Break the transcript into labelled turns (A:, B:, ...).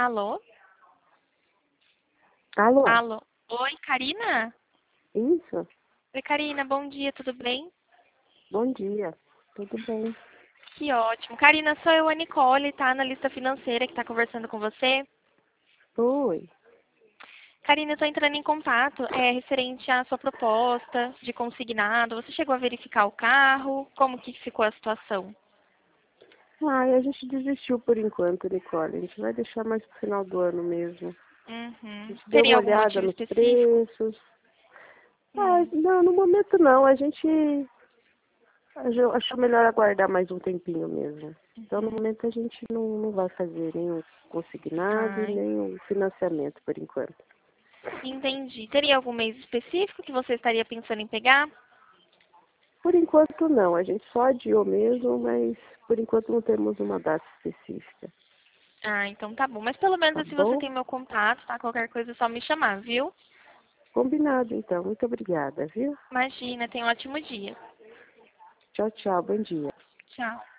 A: Alô?
B: Alô?
A: Alô? Oi, Karina?
B: Isso?
A: Oi, Karina, bom dia, tudo bem?
B: Bom dia. Tudo bem?
A: Que ótimo. Karina, sou eu, a Nicole, tá? Analista financeira que tá conversando com você.
B: Oi.
A: Karina, eu tô entrando em contato, referente à sua proposta de consignado. Você chegou a verificar o carro? Como que ficou a situação?
B: A gente desistiu por enquanto, Nicole. A gente vai deixar mais pro final do ano mesmo. A
A: Uhum.
B: gente deu
A: Teria
B: uma
A: algum
B: olhada
A: motivo
B: nos
A: específico?
B: preços.
A: Hum.
B: Não, no momento não. A gente achou melhor aguardar mais um tempinho mesmo. Então, no
A: Uhum.
B: momento, a gente não vai fazer nem o consignado e
A: Ai,
B: nem o financiamento por enquanto.
A: entendi. Teria algum mês específico que você estaria pensando em pegar?
B: Por enquanto, não. A gente só adiou mesmo, mas por enquanto não temos uma data específica.
A: Ah, então tá bom. Mas pelo menos
B: Tá
A: assim você
B: bom?
A: tem meu contato, tá? Qualquer coisa é só me chamar, viu?
B: Combinado, então. Muito obrigada, viu?
A: Imagina, tenha um ótimo dia.
B: Tchau, tchau. Bom dia.
A: Tchau.